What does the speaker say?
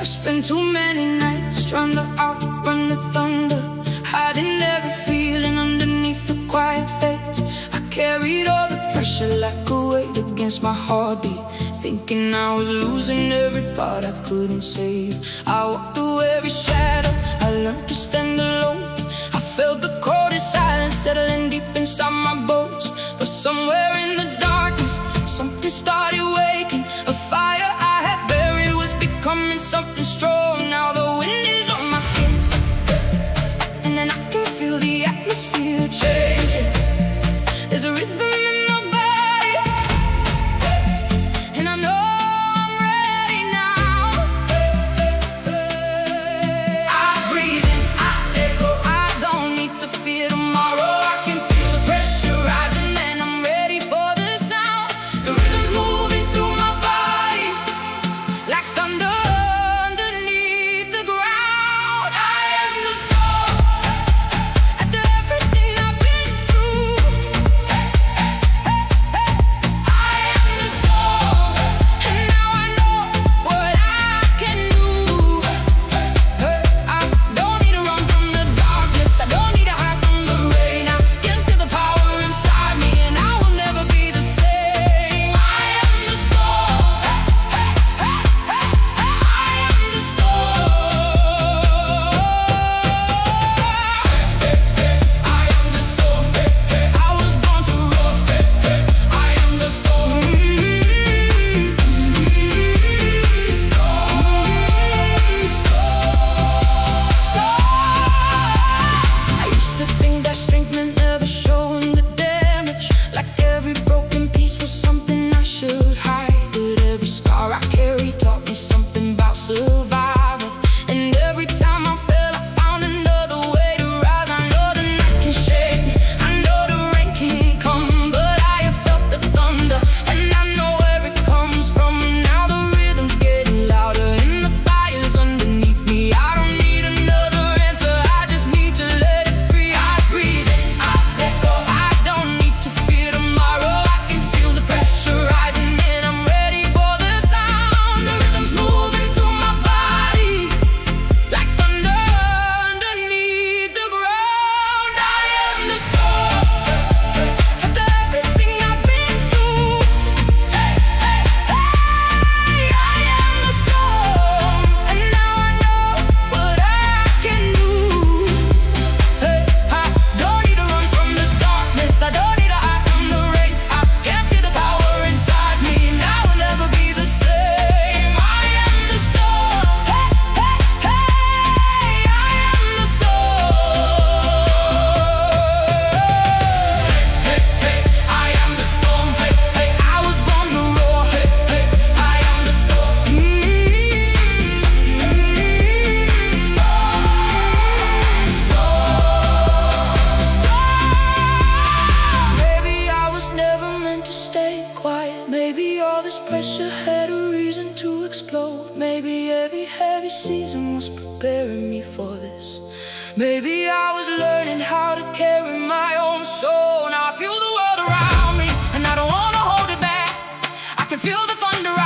Spent too many nights trying to outrun the thunder, hiding every feeling underneath the quiet face. I carried all the pressure like a weight against my heartbeat, thinking I was losing every part I couldn't save. I walked through every shadow, I learned to stand alone. I felt the coldest silence settling deep inside my bones. But somewhere in the darkness, something started waking. A fire I had buried was becoming something strong. Now the wind is on my skin, and then I can feel the atmosphere changing. There's a rhythm in my body, and I know I'm ready now. I breathe in, I let go. I don't need to fear tomorrow. I can feel the pressure rising, and I'm ready for the sound. The rhythm's moving through my body like thunder underneath the ground. I am the storm after everything I've been through. I am the storm, and now I know what I can do. I don't need to run from the darkness, I don't need to hide from the rain. I can feel the power inside me, and I will never be the same. I am the storm, I am the storm. I am the storm, I was born to roar. I am the storm, I used to think that strength meant never showing the damage, like every broken piece was something I should hide. But every scar I carry taught me something about survival. And every time I fell, I found another way to rise. I know the night can shake me, I know the rain can come, but I have felt the thunder, and I know where it comes from. Now the rhythm's getting louder, and the fire's underneath me. I don't need another answer, I just need to let it free. I breathe in, I let go. I don't need to fear tomorrow. I can feel the pressure rising, and I'm ready for the sound. The rhythm's moving through my body like thunder underneath the ground. I am the storm after everything I've been through. I am the storm, and now I know what I can do. I don't need to run from the darkness, I don't need to hide from the rain. I can feel the power inside me, and I will never be the same. I am the storm, I am the storm. I am the storm, I was born to roar. I am the storm, Maybe I was never meant to stay quiet. Maybe all this pressure had a reason to explode. Maybe every heavy season was preparing me for this. Maybe I was learning how to carry my own soul. Now I feel the world around me, and I don't wanna hold it back. I can feel the thunder